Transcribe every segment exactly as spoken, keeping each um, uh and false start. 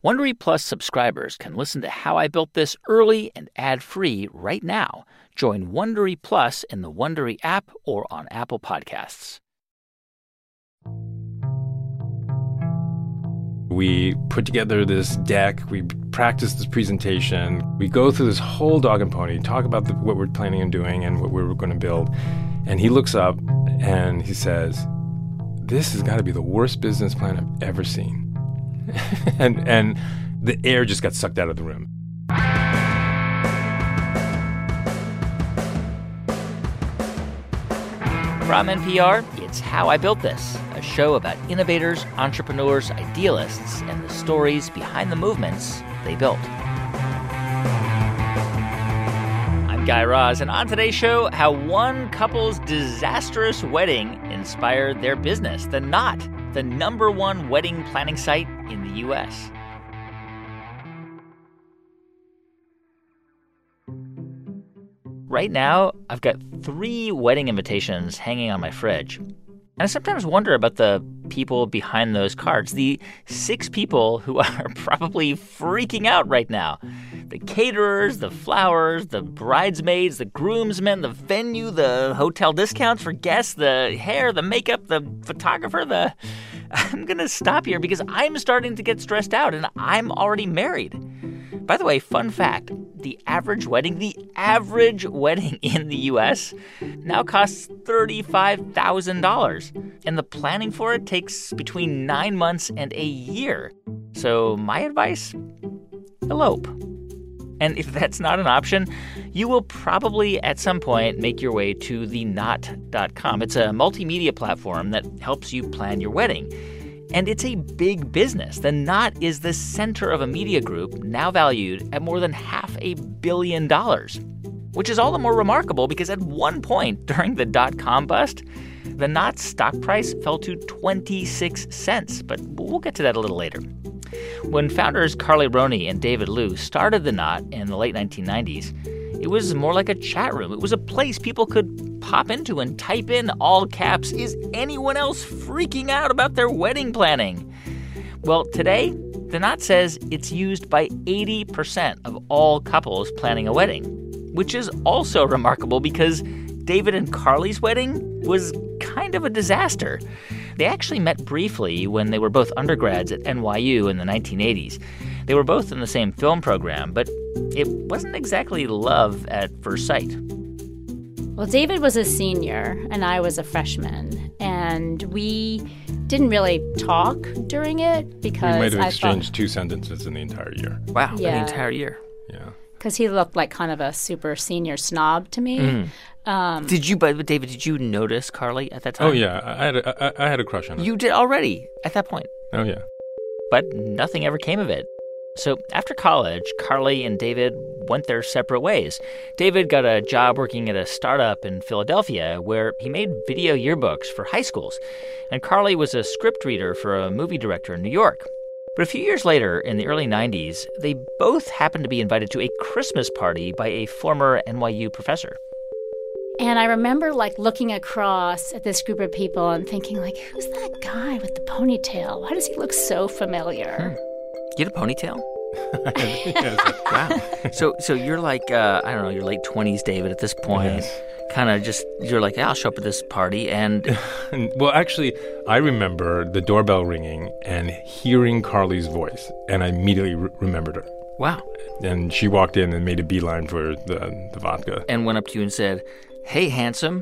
Wondery Plus subscribers can listen to How I Built This early and ad-free right now. Join Wondery Plus in the Wondery app or on Apple Podcasts. We put together this deck. We practice this presentation. We go through this whole dog and pony, talk about the, what we're planning on doing and what we're going to build. And he looks up and he says, "This has got to be the worst business plan I've ever seen." and and the air just got sucked out of the room. From N P R, it's How I Built This, a show about innovators, entrepreneurs, idealists, and the stories behind the movements they built. I'm Guy Raz, and on today's show, how one couple's disastrous wedding inspired their business, The Knot, the number one wedding planning site in the U S Right now, I've got three wedding invitations hanging on my fridge. And I sometimes wonder about the people behind those cards, the six people who are probably freaking out right now. The caterers, the flowers, the bridesmaids, the groomsmen, the venue, the hotel discounts for guests, the hair, the makeup, the photographer, the... I'm going to stop here because I'm starting to get stressed out and I'm already married. By the way, fun fact, the average wedding, the average wedding in the U S now costs thirty-five thousand dollars. And the planning for it takes between nine months and a year. So my advice, elope. And if that's not an option, you will probably at some point make your way to the knot dot com. It's a multimedia platform that helps you plan your wedding. And it's a big business. The Knot is the center of a media group now valued at more than half a billion dollars, which is all the more remarkable because at one point during the dot-com bust, the Knot's stock price fell to twenty-six cents. But we'll get to that a little later. When founders Carly Roney and David Liu started The Knot in the late nineteen nineties, it was more like a chat room. It was a place people could pop into and type in all caps, "Is anyone else freaking out about their wedding planning?" Well, today, The Knot says it's used by eighty percent of all couples planning a wedding, which is also remarkable because David and Carly's wedding was kind of a disaster. They actually met briefly when they were both undergrads at N Y U in the nineteen eighties. They were both in the same film program, but it wasn't exactly love at first sight. Well, David was a senior and I was a freshman, and we didn't really talk during it because we might have I exchanged thought, two sentences in the entire year. Wow, Yeah. the entire year. Yeah. because he looked like kind of a super senior snob to me. Mm. Um, Did you, but David, did you notice Carly at that time? Oh, yeah. I had a, I, I had a crush on her. You did already at that point. Oh, yeah. But nothing ever came of it. So after college, Carly and David went their separate ways. David got a job working at a startup in Philadelphia where he made video yearbooks for high schools. And Carly was a script reader for a movie director in New York. But a few years later, in the early nineties, they both happened to be invited to a Christmas party by a former N Y U professor. And I remember, like, looking across at this group of people and thinking, like, who's that guy with the ponytail? Why does he look so familiar? Hmm. You had a ponytail? Yes. Wow. So so you're like, uh, I don't know, you're late twenties, David, at this point. Yes. Kind of just, you're like, yeah, I'll show up at this party. And Well, actually, I remember the doorbell ringing and hearing Carly's voice, and I immediately re- remembered her. wow. And she walked in and made a beeline for the, the vodka. And went up to you and said, hey, handsome.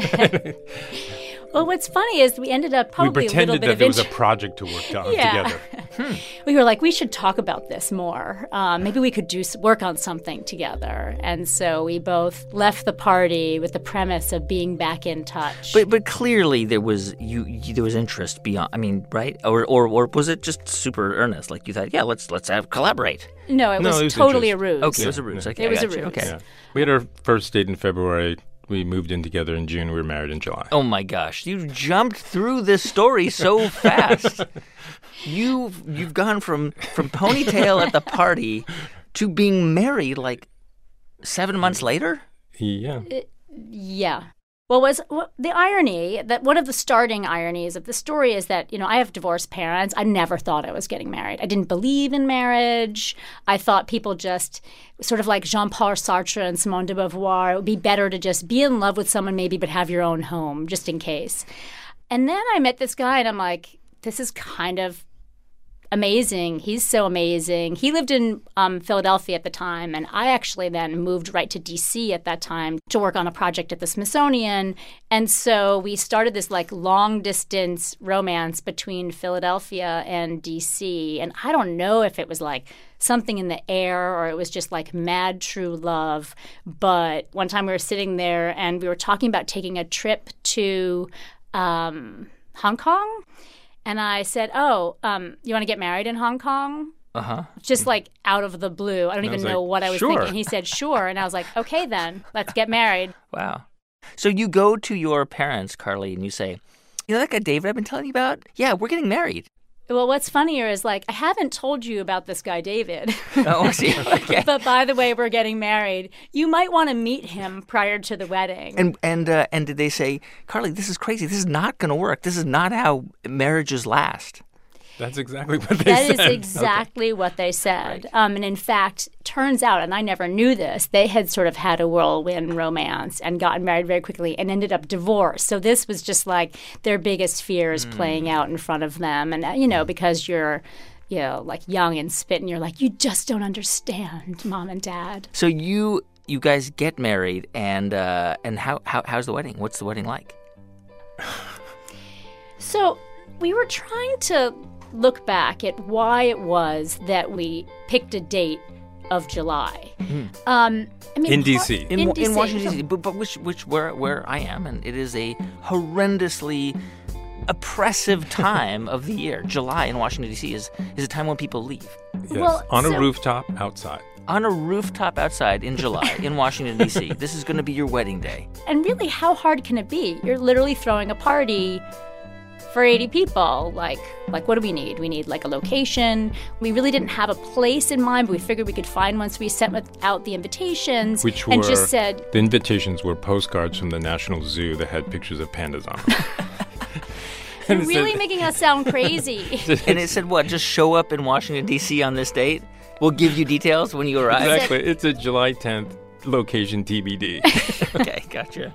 Well, what's funny is we ended up probably we a little pretended bit that of there was a int- project to work on Yeah. together. We were like, we should talk about this more. Um, maybe we could do s- work on something together. And so we both left the party with the premise of being back in touch. But but clearly there was you, you there was interest beyond, I mean, right? Or, or or was it just super earnest? Like you thought, yeah, let's let's have collaborate. no, it No, was, it was totally interest. a ruse. Okay, it was a ruse. yeah. Okay, It I was a got you. ruse. Okay. Yeah. We had our first date in February. We moved in together in June. We were married in July. Oh my gosh, you jumped through this story so fast. You've you've gone from from ponytail at the party to being married like seven months later. Yeah. Yeah. Well, was well, the irony that one of the starting ironies of the story is that, you know, I have divorced parents. I never thought I was getting married. I didn't believe in marriage. I thought people just sort of like Jean-Paul Sartre and Simone de Beauvoir, it would be better to just be in love with someone maybe but have your own home just in case. And then I met this guy and I'm like, this is kind of amazing. He's so amazing. He lived in um, Philadelphia at the time, and I actually then moved right to D C at that time to work on a project at the Smithsonian. And so we started this like long distance romance between Philadelphia and D C. And I don't know if it was like something in the air or it was just like mad true love. But one time we were sitting there and we were talking about taking a trip to um, Hong Kong. And I said, oh, um, you want to get married in Hong Kong? Uh-huh. Just like out of the blue. I don't And I even was know like, what I was sure. thinking. He said, sure. And I was like, okay, then, let's get married. Wow. So you go to your parents, Carly, and you say, you know that guy David I've been telling you about? Yeah, we're getting married. Well, what's funnier is like, I haven't told you about this guy, David. Oh, I see. Okay. But by the way, we're getting married. You might want to meet him prior to the wedding. And and uh, and did they say, Carly, this is crazy. This is not going to work. This is not how marriages last. That's exactly what they That said. is exactly what they said. Um, and in fact, turns out, and I never knew this, they had sort of had a whirlwind romance and gotten married very quickly and ended up divorced. So this was just like their biggest fears mm. playing out in front of them. And, uh, you know, because you're, you know, like young and spitting, you're like, you just don't understand, Mom and Dad. So you you guys get married, and uh, and how, how how's the wedding? What's the wedding like? So we were trying to look back at why it was that we picked a date of July. Mm. Um, I mean, in D C In, in, in, D C. in Washington, D C, but, but which which where where I am, and it is a horrendously oppressive time of the year. July in Washington, D C is is a time when people leave. Yes. Well, on so, a rooftop outside. On a rooftop outside in July in Washington, D C This is going to be your wedding day. And really, how hard can it be? You're literally throwing a party for eighty people. Like, like what do we need? We need like a location. We really didn't have a place in mind, but we figured we could find one. So we sent out the invitations Which were, and just said... The invitations were postcards from the National Zoo that had pictures of pandas on them. You're really said, making us sound crazy. And it said what? Just show up in Washington, D C on this date? We'll give you details when you arrive. Exactly. It's a July tenth location T B D. Okay, gotcha.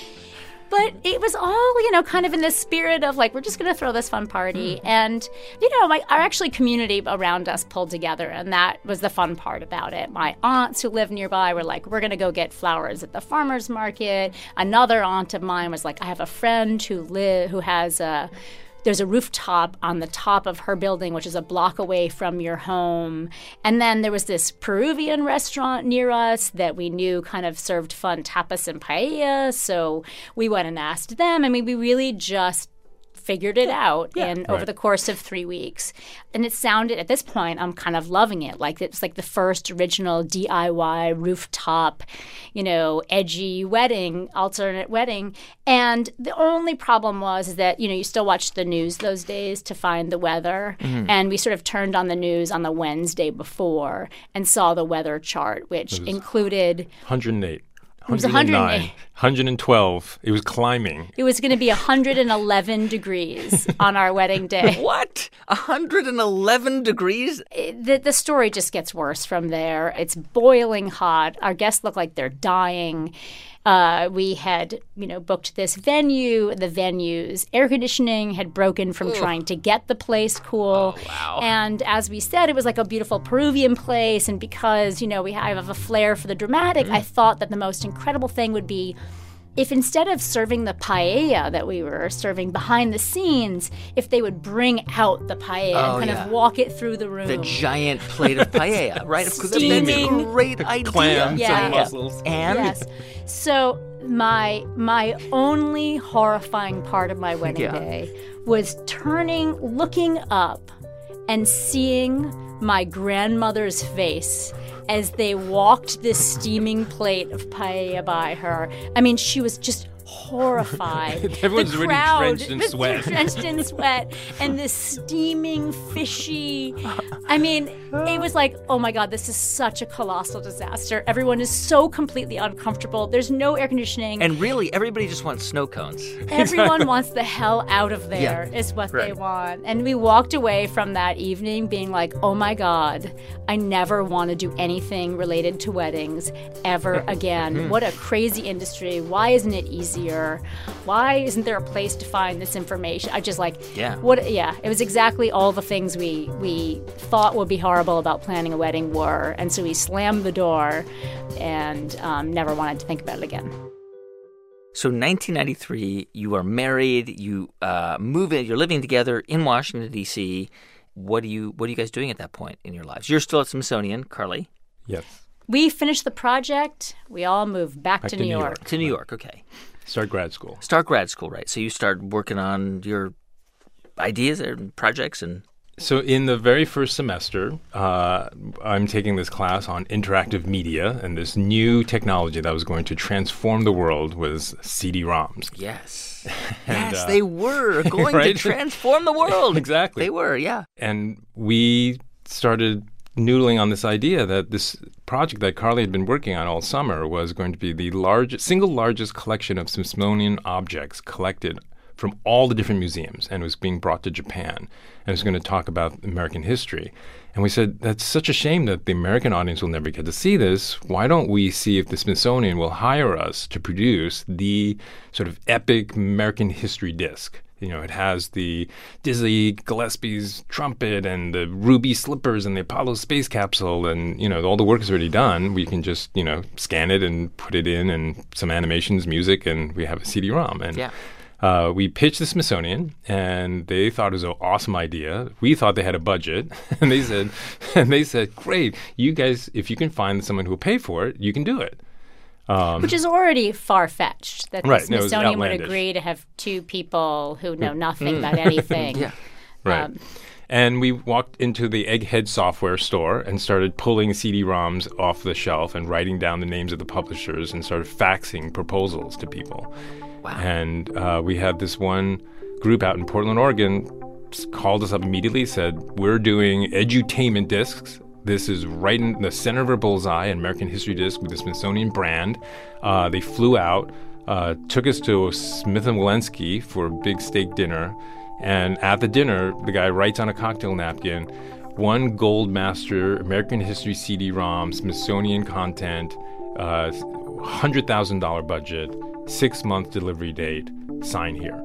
But it was all, you know, kind of in the spirit of like, we're just going to throw this fun party. Mm. And, you know, like our actually community around us pulled together. And that was the fun part about it. My aunts who live nearby were like, we're going to go get flowers at the farmer's market. Another aunt of mine was like, I have a friend who live who has a... There's a rooftop on the top of her building, which is a block away from your home. And then there was this Peruvian restaurant near us that we knew kind of served fun tapas and paella. So we went and asked them. I mean, we really just figured it out yeah. in over right. the course of three weeks. And it sounded, at this point, I'm kind of loving it. Like it's like the first original D I Y rooftop, you know, edgy wedding, alternate wedding. And the only problem was is that, you know, you still watch the news those days to find the weather. Mm-hmm. And we sort of turned on the news on the Wednesday before and saw the weather chart, which included... one hundred eight. It was one hundred eight. one hundred twelve. It was climbing. It was going to be one hundred eleven degrees on our wedding day. What? one hundred eleven degrees? It, the, the story just gets worse from there. It's boiling hot. Our guests look like they're dying. Uh, we had, you know, booked this venue. The venue's air conditioning had broken from Ooh. trying to get the place cool. Oh, wow. And as we said, it was like a beautiful Peruvian place. And because, you know, we have a flair for the dramatic, mm. I thought that the most incredible thing would be if instead of serving the paella that we were serving behind the scenes, if they would bring out the paella oh, and kind yeah. of walk it through the room. The giant plate of paella, right? Steaming. That's a great idea. Clams yeah. and mussels. And? Yes. So my my only horrifying part of my wedding yeah. day was turning, looking up and seeing my grandmother's face as they walked this steaming plate of paella by her. I mean, she was just horrified. Everyone's the already crowd drenched in was sweat. drenched in sweat, and this steaming, fishy. I mean, it was like, oh my God, this is such a colossal disaster. Everyone is so completely uncomfortable. There's no air conditioning. And really, everybody just wants snow cones. Everyone wants the hell out of there, Yeah, is what right. they want. And we walked away from that evening being like, oh my God, I never want to do anything related to weddings ever again. What a crazy industry. Why isn't it easier? Why isn't there a place to find this information? I just like, Yeah. what? Yeah, it was exactly all the things we, we thought would be horrible about planning a wedding were. And so we slammed the door and um, never wanted to think about it again. So nineteen ninety-three, you are married, you uh, move in, you're living together in Washington, D C. What are you What are you guys doing at that point in your lives? You're still at Smithsonian, Carly. Yes. We finished the project. We all moved back, Back to, to New New York. York. To New York, okay. Start grad school. Start grad school, right? So you start working on your ideas and projects and... So in the very first semester, uh, I'm taking this class on interactive media, and this new technology that was going to transform the world was C D ROMs. Yes. And, yes, uh, they were going right? to transform the world. Exactly. They were, yeah. And we started noodling on this idea that this project that Carly had been working on all summer was going to be the largest, single largest collection of Smithsonian objects collected from all the different museums, and it was being brought to Japan, and it was going to talk about American history. And we said, that's such a shame that the American audience will never get to see this. Why don't we see if the Smithsonian will hire us to produce the sort of epic American history disc? You know, it has the Dizzy Gillespie's trumpet and the ruby slippers and the Apollo space capsule, and, you know, all the work is already done. We can just, you know, scan it and put it in, and some animations, music, and we have a C D ROM. And Yeah. Uh, we pitched the Smithsonian, and they thought it was an awesome idea. We thought they had a budget, and they said, and they said, "Great, you guys, if you can find someone who will pay for it, you can do it." Um, Which is already far-fetched, that Right, the no, it was Smithsonian would outlandish. agree to have two people who know nothing about anything. Yeah. right. Um, And we walked into the Egghead software store and started pulling C D ROMs off the shelf and writing down the names of the publishers and started faxing proposals to people. Wow. And uh, we had this one group out in Portland, Oregon, s- called us up immediately, said, we're doing edutainment discs. This is right in the center of our bullseye, an American history disc with the Smithsonian brand. Uh, they flew out, uh, took us to Smith and Wollensky for a big steak dinner. And at the dinner, the guy writes on a cocktail napkin, one Gold Master, American History C D ROM, Smithsonian content, uh, one hundred thousand dollars budget, six-month delivery date, sign here.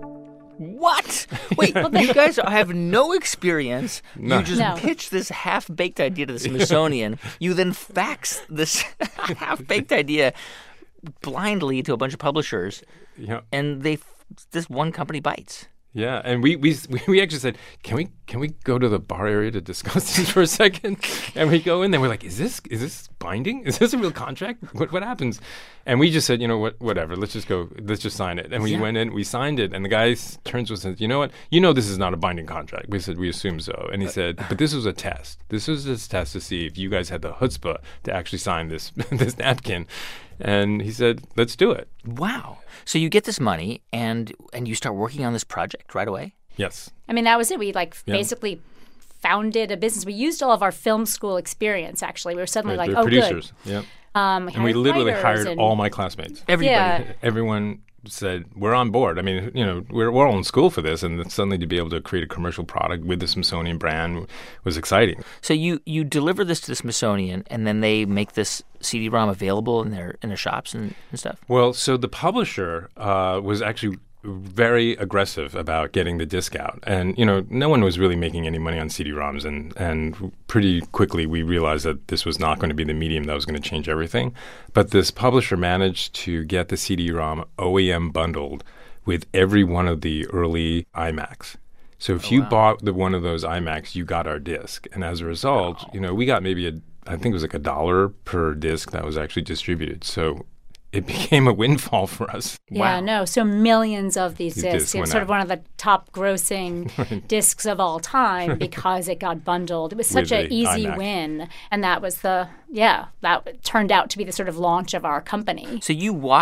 What? Wait, you guys have no experience. No. You just No. pitch this half-baked idea to the Smithsonian. You then fax this half-baked idea blindly to a bunch of publishers, You know, and they this one company bites. yeah, and we, we we actually said, can we can we go to the bar area to discuss this for a second? And we go in there, we're like, is this is this binding? Is this a real contract? What what happens? And we just said, you know what, whatever, let's just go, let's just sign it. And we Yeah. went in, we signed it, and the guy s- turns to us and says, you know what, you know this is not a binding contract. We said, we assume so. And he said, but this was a test. This was this test to see if you guys had the chutzpah to actually sign this this napkin. And he said, let's do it. Wow. So you get this money, and and you start working on this project right away? Yes. I mean, that was it. We like Yeah. basically founded a business. We used all of our film school experience, actually. We were suddenly Right, like, they're oh, producers. Yeah. good. Um, And we hired literally writers hired and- all my classmates. Everybody. Yeah. Everyone said, we're on board. I mean, you know, we're, we're all in school for this, and then suddenly to be able to create a commercial product with the Smithsonian brand was exciting. So you you deliver this to the Smithsonian, and then they make this C D ROM available in their in their shops and, and stuff? Well, so the publisher uh, was actually very aggressive about getting the disc out. And, you know, no one was really making any money on C D ROMs. And, and pretty quickly we realized that this was not going to be the medium that was going to change everything. But this publisher managed to get the C D ROM O E M bundled with every one of the early iMacs. So if Oh, you wow. bought the, one of those iMacs, you got our disc. And as a result, Wow. you know, we got maybe a, I think it was like a dollar per disc that was actually distributed. So it became a windfall for us. Yeah, Wow. no. So millions of these These discs. discs It was went sort of out. one of the top grossing discs of all time because it got bundled. It was such With an the easy iMac. win. And that was the, yeah, that turned out to be the sort of launch of our company. So you walked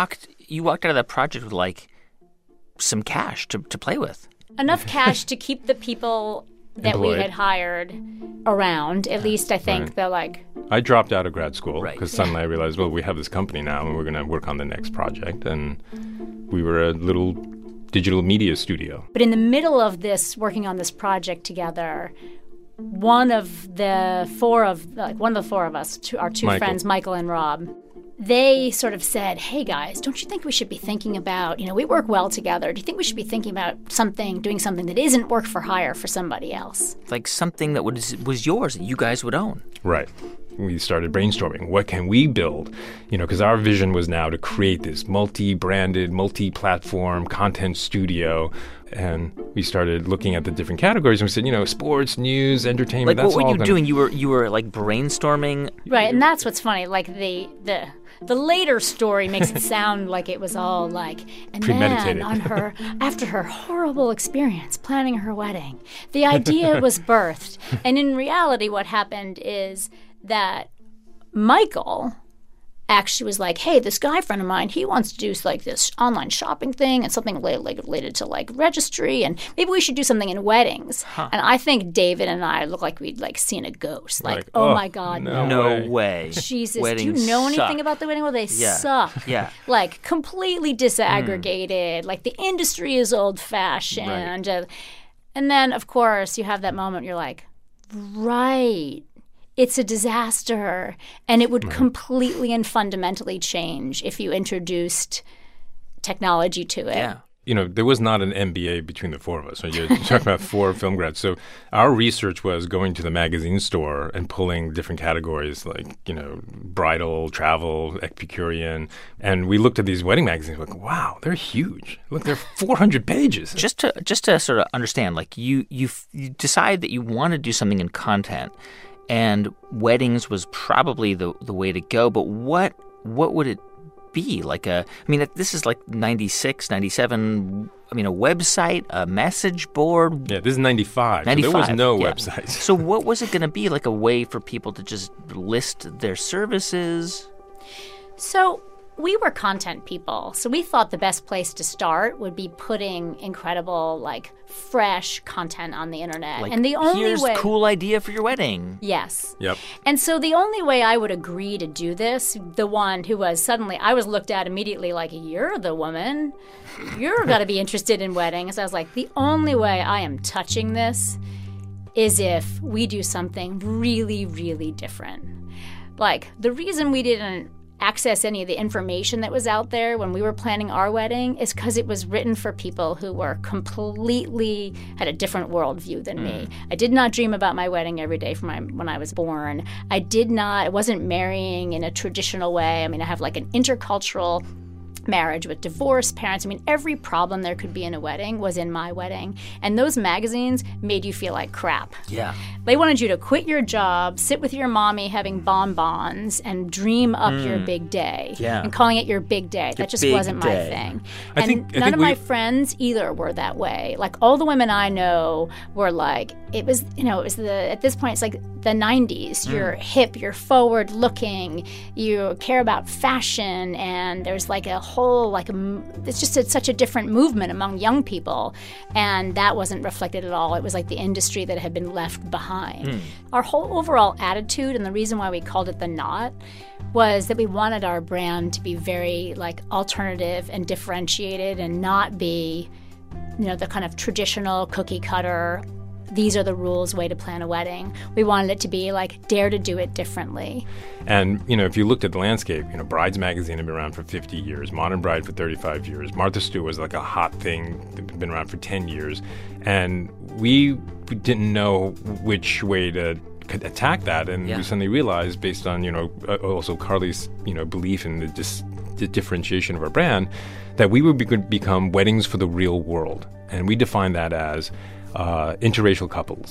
you walked out of that project with, like, some cash to, to play with. Enough cash to keep the people that Employed. we had hired around. At least I think Right. they're like, I dropped out of grad school Right. because suddenly I realized, well, we have this company now and we're going to work on the next project. And we were a little digital media studio. but in the middle of this, working on this project together, one of the four of, like one of the four of us, two, our two Michael. friends, Michael and Rob, they sort of said, hey guys, don't you think we should be thinking about, you know, we work well together. Do you think we should be thinking about something, doing something that isn't work for hire for somebody else? Like something that was was yours that you guys would own. Right. We started brainstorming. What can we build? You know, because our vision was now to create this multi-branded, multi-platform content studio. And we started looking at the different categories and we said, you know, sports, news, entertainment. Like, that's what were all you gonna- doing? You were you were like brainstorming. Right, and that's what's funny. Like the the the later story makes it sound like it was all like, and then Premeditated. on her after her horrible experience planning her wedding, the idea was birthed. And in reality, what happened is that Michael actually was like, hey, this guy friend of mine, he wants to do like this online shopping thing and something related, like, related to like registry, and maybe we should do something in weddings. And I think David and I look like we'd like seen a ghost. Like, Like, oh, oh, my God, no. No way. way. Jesus, do Weddings you know anything suck. about the wedding world? They Yeah. suck. Yeah. Like, completely disaggregated. Like, the industry is old-fashioned. Uh, and then, of course, you have that moment you're like, right, it's a disaster. And it would completely and fundamentally change if you introduced technology to it. Yeah. You know, there was not an M B A between the four of us. So you're talking about four film grads. So our research was going to the magazine store and pulling different categories like, you know, bridal, travel, Epicurean. And we looked at these wedding magazines like, wow, they're huge. Look, they're four hundred pages. Just to just to sort of understand, like you you f- you decide that you want to do something in content, and weddings was probably the the way to go. But what what would it be like? A I mean, this is like ninety-six, ninety-seven. I mean, a website, a message board. Yeah, this is ninety-five. ninety-five. So there was no yeah. websites. So what was it going to be? Like a way for people to just list their services? So we were content people, so we thought the best place to start would be putting incredible, like, fresh content on the internet. Like, and the only here's way, a cool idea for your wedding. yes. Yep. And so the only way I would agree to do this, the one who was suddenly, I was looked at immediately like, you're the woman. You're got to be interested in weddings. I was like, the only way I am touching this is if we do something really, really different. Like, the reason we didn't access any of the information that was out there when we were planning our wedding is because it was written for people who were completely had a different worldview than me. I did not dream about my wedding every day from my, when I was born. I did not, I wasn't marrying in a traditional way. I mean, I have like an intercultural marriage with divorced parents. I mean, every problem there could be in a wedding was in my wedding. And those magazines made you feel like crap. Yeah. They wanted you to quit your job, sit with your mommy having bonbons, and dream up your big day. Yeah. And calling it your big day. That just big wasn't my day. thing. I and think- I none think of my we- friends either were that way. Like, all the women I know were like, it was, you know, it was the, at this point, it's like the nineties. You're hip, you're forward looking, you care about fashion, and there's like a whole, like, a, m- it's just a, such a different movement among young people. And that wasn't reflected at all. It was like the industry that had been left behind. Our whole overall attitude, and the reason why we called it The Knot, was that we wanted our brand to be very, like, alternative and differentiated and not be, you know, the kind of traditional cookie cutter, these are the rules way to plan a wedding. We wanted it to be like, dare to do it differently. And, you know, if you looked at the landscape, you know, Brides Magazine had been around for fifty years, Modern Bride for thirty-five years, Martha Stewart was like a hot thing, been around for ten years. And we didn't know which way to could attack that. And Yeah. we suddenly realized, based on, you know, uh, also Carly's, you know, belief in the, dis- the differentiation of our brand, that we would be- become weddings for the real world. And we define that as uh, interracial couples,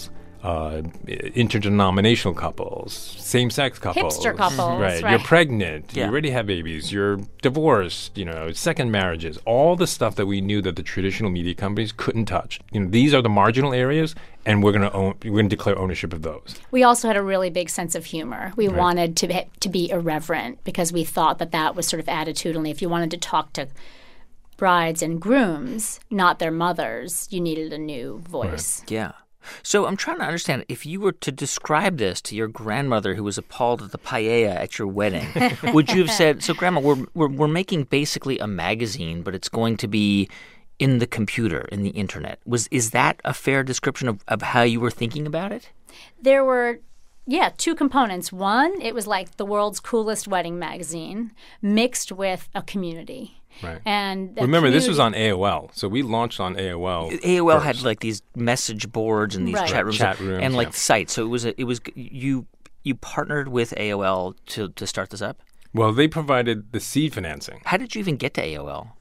uh, interdenominational couples, same-sex couples. Hipster couples, Right. right. You're pregnant. Yeah. You already have babies. You're divorced. You know, second marriages. All the stuff that we knew that the traditional media companies couldn't touch. You know, these are the marginal areas, and we're going to own. We're going to declare ownership of those. We also had a really big sense of humor. We wanted to be, to be irreverent because we thought that that was sort of attitudinally. If you wanted to talk to brides and grooms, not their mothers, you needed a new voice. Yeah. So I'm trying to understand, if you were to describe this to your grandmother who was appalled at the paella at your wedding, would you have said, so Grandma, we're, we're, we're making basically a magazine, but it's going to be in the computer, in the internet. Was Is that a fair description of, of how you were thinking about it? There were, yeah, two components. One, it was like the world's coolest wedding magazine mixed with a community. Right. And the Remember, this community- was on A O L, so we launched on A O L. A O L first. had like these message boards and these Right. chat rooms, Chat rooms, and like yeah. sites. So it was a, it was you you partnered with A O L to to start this up. Well, they provided the seed financing. How did you even get to A O L?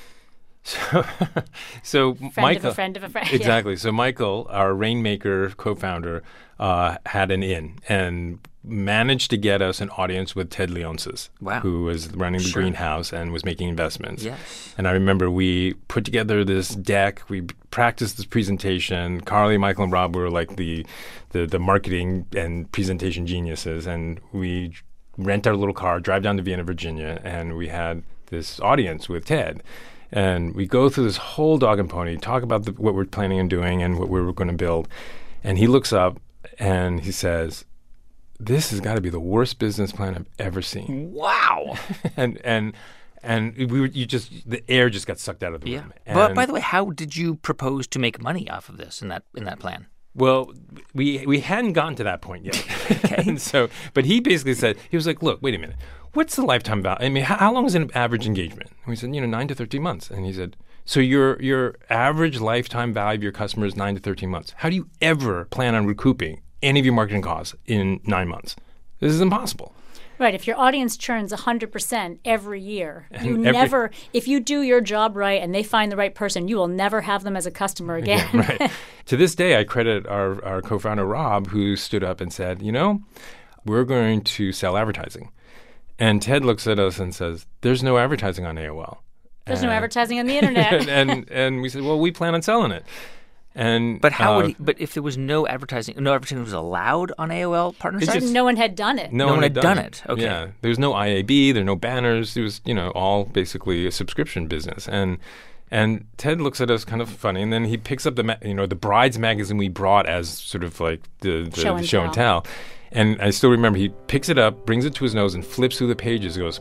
So, so Friend Michael, of a friend of a friend. Yeah. exactly. So Michael, our Rainmaker co-founder, uh, had an in and managed to get us an audience with Ted Leonsis, Wow. who was running the Sure. greenhouse and was making investments. Yes. And I remember we put together this deck. We practiced this presentation. Carly, Michael, and Rob were like the the, the marketing and presentation geniuses, and we rent our little car, drive down to Vienna, Virginia, and we had this audience with Ted. And we go through this whole dog and pony, talk about the, what we're planning on doing and what we're going to build. And he looks up and he says, "This has got to be the worst business plan I've ever seen." Wow. and and and we were you just the air just got sucked out of the Yeah. room. But And- by the way, how did you propose to make money off of this in that in that plan? Well, we we hadn't gotten to that point yet. And so, but he basically said, he was like, "Look, wait a minute. What's the lifetime value? I mean, how, how long is an average engagement?" And we said, "You know, nine to thirteen months." And he said, "So your your average lifetime value of your customer is nine to thirteen months. How do you ever plan on recouping any of your marketing costs in nine months? This is impossible." Right. If your audience churns one hundred percent every year, you And every- never, if you do your job right and they find the right person, you will never have them as a customer again. Right. To this day, I credit our, our co-founder, Rob, who stood up and said, "You know, we're going to sell advertising." And Ted looks at us and says, "There's no advertising on A O L." There's no And- advertising on the internet. and, and and we said, "Well, we plan on selling it." And But how uh, would he, but if there was no advertising, no advertising was allowed on A O L partner It's sites? just- no one had done it. no, no one had had done it. Okay. Yeah, there was no I A B, there were no banners. There was, you know, all basically a subscription business. And and Ted looks at us kind of funny, and then he picks up the ma- you know the brides magazine we brought as sort of like the, the Show and show and tell. tell. And I still remember he picks it up, brings it to his nose, and flips through the pages. He goes,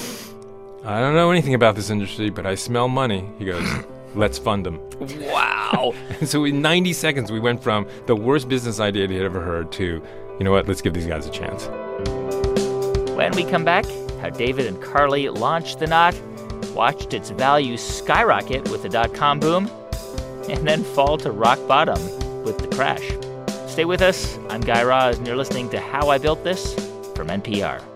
"I don't know anything about this industry, but I smell money." He goes, "Let's fund them." Wow. And so in ninety seconds, we went from the worst business idea he'd ever heard to, you know what, let's give these guys a chance. When we come back, how David and Carly launched The Knot, watched its value skyrocket with the dot-com boom, and then fall to rock bottom with the crash. Stay with us. I'm Guy Raz, and you're listening to How I Built This from N P R.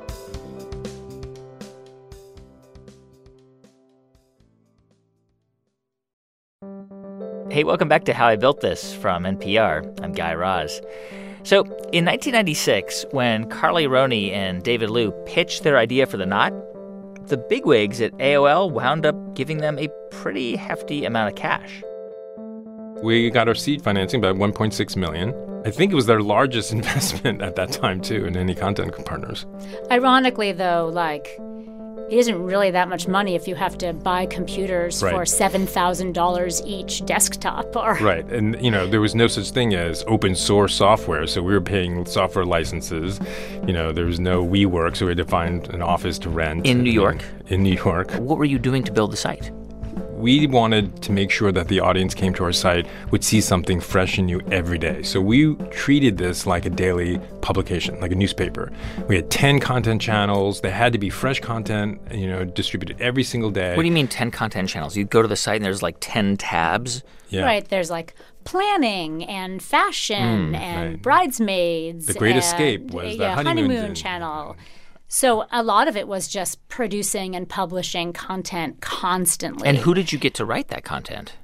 Hey, welcome back to How I Built This from N P R. I'm Guy Raz. So, in nineteen ninety-six, when Carly Roney and David Liu pitched their idea for The Knot, the bigwigs at A O L wound up giving them a pretty hefty amount of cash. We got our seed financing, about one point six million dollars. I think it was their largest investment at that time, too, in any content partners. Ironically, though, like, it isn't really that much money if you have to buy computers Right. for seven thousand dollars each desktop. Or Right. And, you know, there was no such thing as open source software, so we were paying software licenses. You know, there was no WeWork, so we had to find an office to rent. In New York? In New York. What were you doing to build the site? We wanted to make sure that the audience came to our site would see something fresh and new every day. So we treated this like a daily publication, like a newspaper. We had ten content channels. They had to be fresh content, you know, distributed every single day. What do you mean ten content channels? You go to the site and there's like ten tabs? Yeah. Right, there's like planning and fashion and right. bridesmaids. The Great and, Escape was the yeah, honeymoon honeymoon din- channel. So a lot of it was just producing and publishing content constantly. And who did you get to write that content?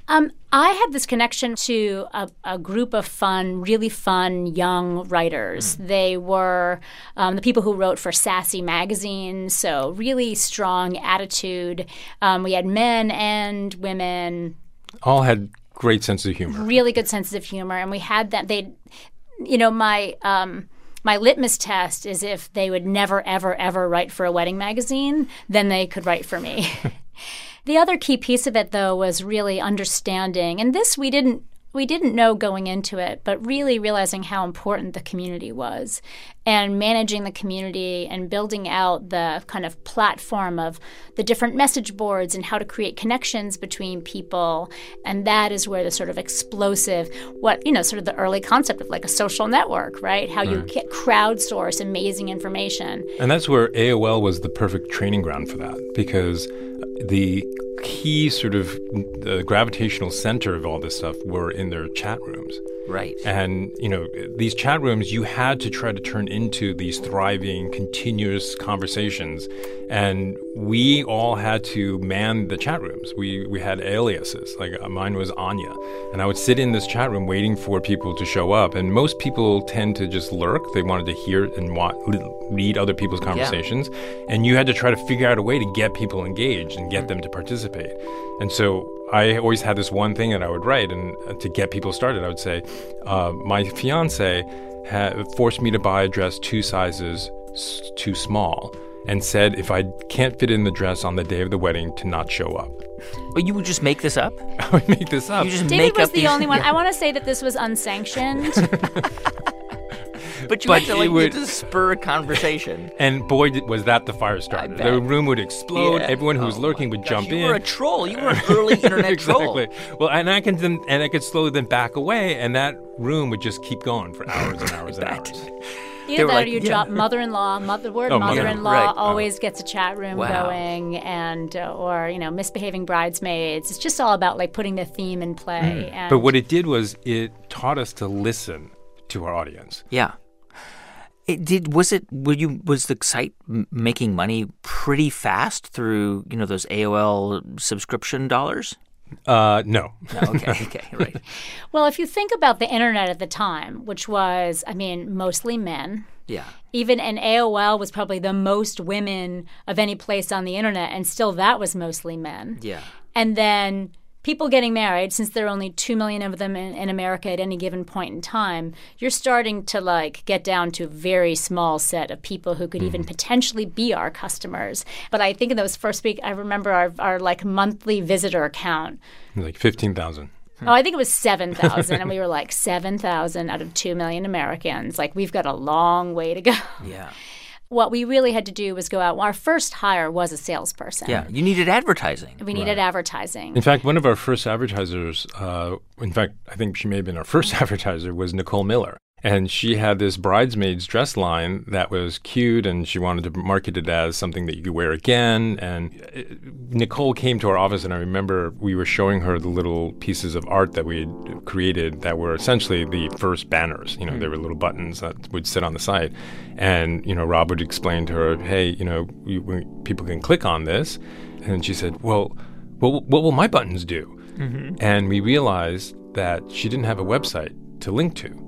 Um, I had this connection to a, a group of fun, really fun young writers. Mm. They were um, the people who wrote for Sassy Magazine, so really strong attitude. Um, we had men and women. All had great sense of humor. Really good sense of humor. And we had that. They, you know, my... Um, My litmus test is if they would never, ever, ever write for a wedding magazine, then they could write for me. The other key piece of it, though, was really understanding, and this we didn't we didn't know going into it, but really realizing how important the community was and managing the community and building out the kind of platform of the different message boards and how to create connections between people. And that is where the sort of explosive, what, you know, sort of the early concept of like a social network, right? How you get crowdsource amazing information. And that's where A O L was the perfect training ground for that, because the key sort of the gravitational center of all this stuff were in their chat rooms. Right. And, you know, these chat rooms you had to try to turn into these thriving, continuous conversations. And we all had to man the chat rooms. We we had aliases. Like uh, mine was Anya. And I would sit in this chat room waiting for people to show up. And most people tend to just lurk. They wanted to hear and want, read other people's conversations. Yeah. And you had to try to figure out a way to get people engaged and get them to participate. And so I always had this one thing that I would write, and to get people started, I would say, uh, my fiance ha- forced me to buy a dress two sizes s- too small, and said if I can't fit in the dress on the day of the wedding, to not show up. But you would just make this up? I would make this up. You just David make was up the these... only one. I want to say that this was unsanctioned. But you But had to, like, it would- you had to spur a conversation. And boy, did- was that the fire starter. bet. The room would explode. Yeah. Everyone who was Oh lurking my would gosh, jump you in. You were a troll. You were an early internet exactly. troll. Well, and I could then, and I could slowly then back away, and that room would just keep going for hours and hours and bet. hours. Either were that like, or you yeah. drop mother-in-law. Mother, the word Oh, mother-in-law mother- right. always gets a chat room Wow. going, and uh, or you know misbehaving bridesmaids. It's just all about like putting the theme in play. Mm. And But what it did was it taught us to listen to our audience. Yeah. It did. Was it? Were you? Was the site m- making money pretty fast through you know those A O L subscription dollars? Uh, no. No, okay. Okay. Right. Well, if you think about the internet at the time, which was, I mean, mostly men. Yeah. Even and A O L was probably the most women of any place on the internet, and still that was mostly men. Yeah. And then people getting married, since there are only two million of them in, in America at any given point in time, you're starting to like get down to a very small set of people who could mm. even potentially be our customers. But I think in those first week, I remember our, our like monthly visitor count. Like fifteen thousand. Oh, I think it was seven thousand. And we were like seven thousand out of two million Americans. Like, we've got a long way to go. Yeah. What we really had to do was go out. Well, our first hire was a salesperson. Yeah. You needed advertising. We needed Right. advertising. In fact, one of our first advertisers, uh, in fact, I think she may have been our first advertiser, was Nicole Miller. And she had this bridesmaid's dress line that was cute, and she wanted to market it as something that you could wear again. And uh, Nicole came to our office, and I remember we were showing her the little pieces of art that we had created that were essentially the first banners. You know, mm. there were little buttons that would sit on the site. And, you know, Rob would explain to her, hey, you know, you, we, people can click on this. And she said, well, well what will my buttons do? Mm-hmm. And we realized that she didn't have a website to link to.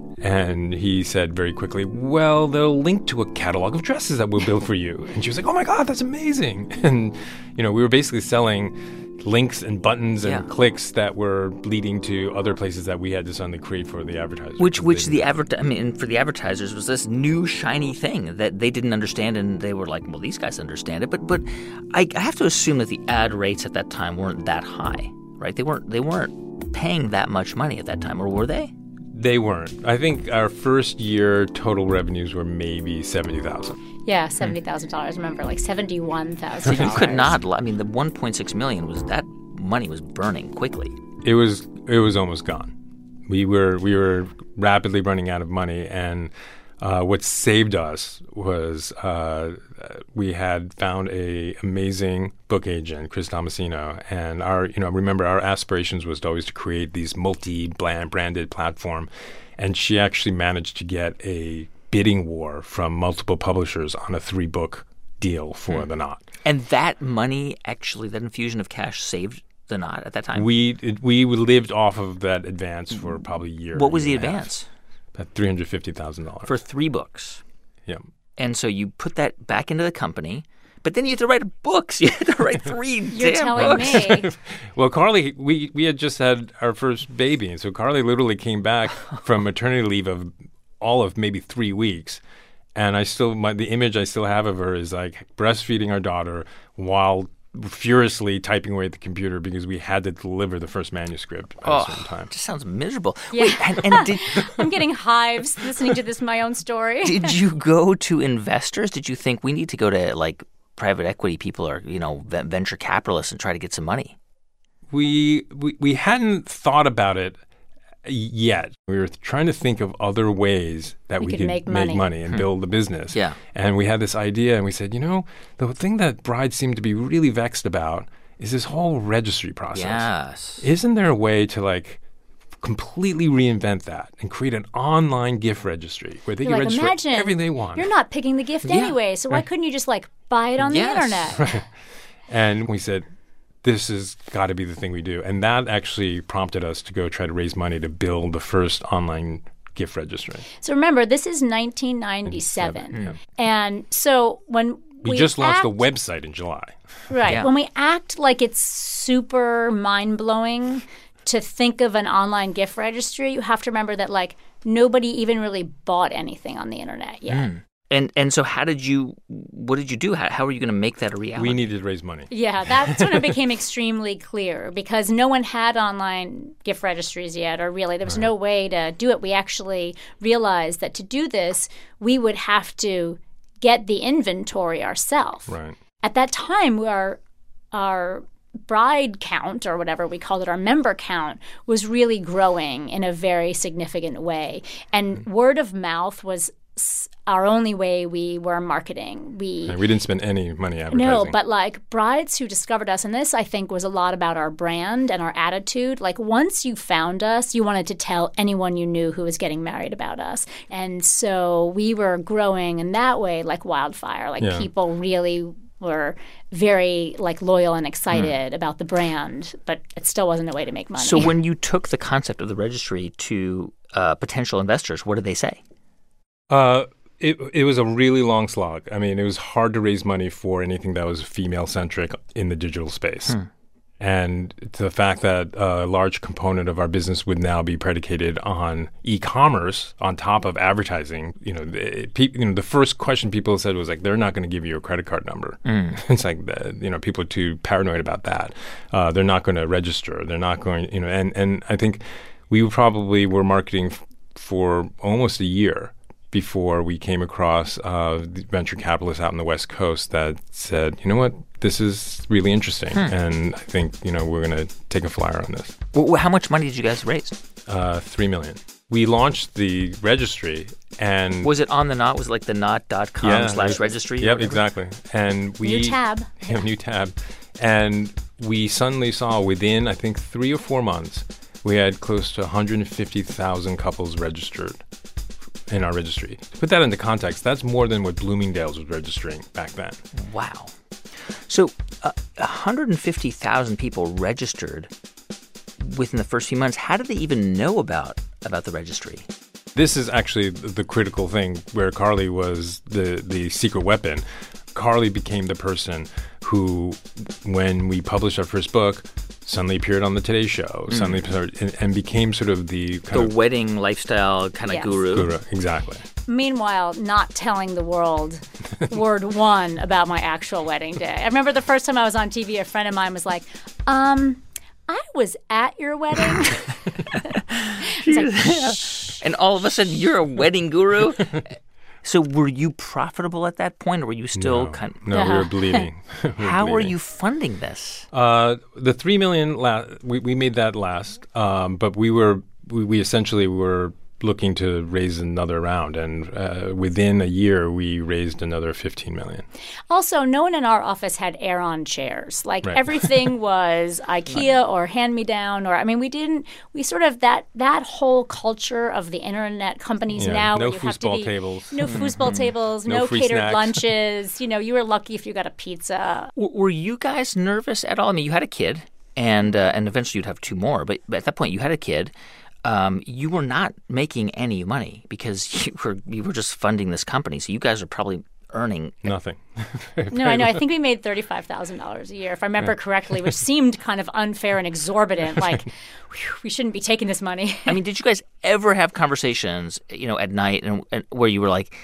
And he said very quickly, well, they'll link to a catalog of dresses that we'll build for you. And she was like, oh, my God, that's amazing. And, you know, we were basically selling links and buttons and yeah. clicks that were leading to other places that we had to suddenly create for the advertisers. Which, which the adver- I mean, for the advertisers was this new shiny thing that they didn't understand, and they were like, well, these guys understand it. But, but I, I have to assume that the ad rates at that time weren't that high, right? They weren't, they weren't paying that much money at that time, or were they? They weren't. I think our first year total revenues were maybe seventy thousand dollars. Yeah, seventy thousand dollars. Remember, like seventy-one thousand dollars. You could not. I mean, the one point six million dollars was that money was burning quickly. It was. It was almost gone. We were. We were rapidly running out of money, and uh, what saved us was uh, we had found a amazing book agent, Chris Damasino, and our. You know, remember our aspirations was to always to create these multi-branded platform, and she actually managed to get a bidding war from multiple publishers on a three-book deal for hmm. The Knot. And that money, actually, that infusion of cash saved The Knot at that time? We it, we lived off of that advance for probably a year. What was the year and a half. advance? About three hundred fifty thousand dollars. For three books. Yeah. And so you put that back into the company, but then you have to write books. You have to write three You're damn telling books. me. Well, Carly, we, we had just had our first baby, and so Carly literally came back from maternity leave of all of maybe three weeks. And I still, my, the image I still have of her is like breastfeeding our daughter while furiously typing away at the computer because we had to deliver the first manuscript at Oh, a certain time. just sounds miserable. Yeah. Wait, and, and did, I'm getting hives listening to this, my own story. did you go to investors? Did you think we need to go to like private equity people or, you know, v- venture capitalists and try to get some money? We, we we hadn't thought about it yet. We were trying to think of other ways that We we, could could make make money. money, and build a business. Yeah. And we had this idea, and we said, you know, the thing that brides seem to be really vexed about is this whole registry process. Yes. Isn't there a way to like completely reinvent that and create an online gift registry where they You're can like, register imagine everything they want? You're not picking the gift Yeah. anyway, so why couldn't you just like buy it on Yes. the internet? And we said, this has got to be the thing we do. And that actually prompted us to go try to raise money to build the first online gift registry. So remember, this is nineteen ninety-seven. Yeah. And so when We, we just launched act, the website in July. Right. Yeah. When we act like it's super mind-blowing to think of an online gift registry, you have to remember that like nobody even really bought anything on the internet yet. Mm. And and so how did you, what did you do? How, how were you going to make that a reality? We needed to raise money. Yeah, that's when it became extremely clear because no one had online gift registries yet, or really there was no way to do it. We actually realized that to do this, we would have to get the inventory ourselves. Right. At that time, our our bride count, or whatever we called it, our member count, was really growing in a very significant way. And word of mouth was s- our only way we were marketing. We And we didn't spend any money advertising. no, but like brides who discovered us, and this I think was a lot about our brand and our attitude. Like once you found us, you wanted to tell anyone you knew who was getting married about us. And so we were growing in that way like wildfire. Like Yeah. people really were very like loyal and excited about the brand, but it still wasn't a way to make money. So when you took the concept of the registry to uh, potential investors, what did they say? Uh, it it was a really long slog. I mean, it was hard to raise money for anything that was female-centric in the digital space. And the fact that a large component of our business would now be predicated on e-commerce on top of advertising, you know, the, pe- you know, the first question people said was like, they're not going to give you a credit card number. It's like, the, you know, people are too paranoid about that. Uh, they're not going to register. They're not going, you know, and, and I think we probably were marketing f- for almost a year before we came across uh, the venture capitalists out on the West Coast that said, you know what, this is really interesting. And I think, you know, we're going to take a flyer on this. Well, how much money did you guys raise? Uh, Three million. We launched the registry and... Was it on the Knot? Was it like the knot dot com Yeah, slash it- registry? or Yep, whatever? exactly. And we... New tab. Yeah, new tab. And we suddenly saw within, I think, three or four months, we had close to one hundred fifty thousand couples registered in our registry. To put that into context, that's more than what Bloomingdale's was registering back then. Wow. So uh, one hundred fifty thousand people registered within the first few months. How did they even know about, about the registry? This is actually the the critical thing where Carly was the, the secret weapon. Carly became the person who, when we published our first book, suddenly appeared on the Today Show, suddenly started, and, and became sort of the kind The of wedding lifestyle kind of Yes. guru. guru. Exactly. Meanwhile, not telling the world word one about my actual wedding day. I remember the first time I was on T V, a friend of mine was like, um, I was at your wedding. It's like, shh. And all of a sudden, you're a wedding guru? So were you profitable at that point, or were you still no, kind no, we were bleeding. We were How were bleeding. you funding this? Uh, the three million, la- we, we made that last, um, but we were we, we essentially were looking to raise another round, and uh, within a year we raised another fifteen million. Also, no one in our office had Aeron chairs. Like Right. everything was IKEA or hand-me-down, or I mean, we didn't. We sort of that that whole culture of the internet companies Yeah, now. no where you have to foosball be- tables. No foosball tables. No No, free catered snacks. lunches. You know, you were lucky if you got a pizza. W- were you guys nervous at all? I mean, you had a kid. and uh, and eventually you'd have two more. But, but at that point, you had a kid. Um, you were not making any money because you were you were just funding this company. So you guys are probably earning nothing. No, I know. I think we made thirty-five thousand dollars a year, if I remember correctly, which seemed kind of unfair and exorbitant. Like, whew, we shouldn't be taking this money. I mean, did you guys ever have conversations, you know, at night and, and where you were like,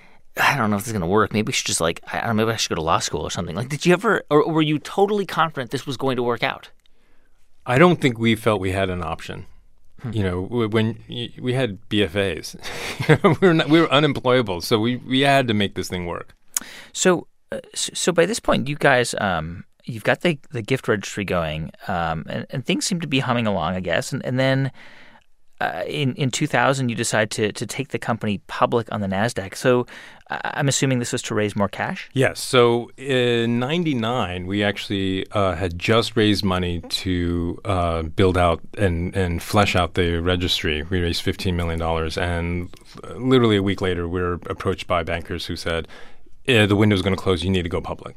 I don't know if this is going to work. Maybe we should just like, I don't know, maybe I should go to law school or something. Like, did you ever, or were you totally confident this was going to work out? I don't think we felt we had an option. Hmm. You know, when we had B F As, we were not, we were unemployable, so we, we had to make this thing work. So, uh, so by this point, you guys, um, you've got the the gift registry going, um, and, and things seem to be humming along, I guess. And, and then uh, in in two thousand, you decide to to take the company public on the NASDAQ. So, uh, I'm assuming this was to raise more cash? Yes. So in ninety-nine, we actually uh, had just raised money to uh, build out and, and flesh out the registry. We raised fifteen million dollars. And literally a week later, we were approached by bankers who said, eh, the window's going to close. You need to go public.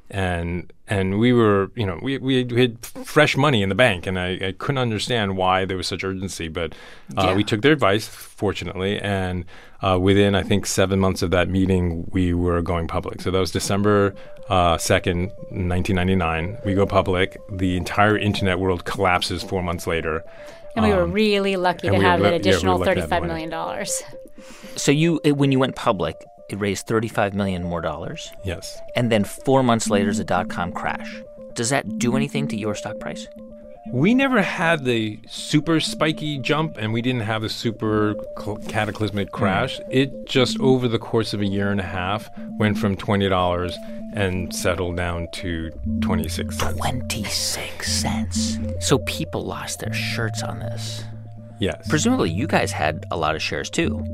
And and we were, you know, we, we had fresh money in the bank, and I, I couldn't understand why there was such urgency. But uh, yeah. we took their advice, fortunately, and uh, within, I think, seven months of that meeting, we were going public. So that was December uh, second, nineteen ninety-nine. We go public. The entire internet world collapses four months later. And we were um, really lucky to have that additional yeah, we thirty-five million dollars. So you, when you went public, it raised thirty-five million dollars more dollars. Yes. And then four months later is a dot-com crash. Does that do anything to your stock price? We never had the super spiky jump, and we didn't have the super cataclysmic crash. Mm. It just, over the course of a year and a half, went from twenty dollars and settled down to twenty-six cents. twenty-six cents. So people lost their shirts on this. Yes. Presumably you guys had a lot of shares too.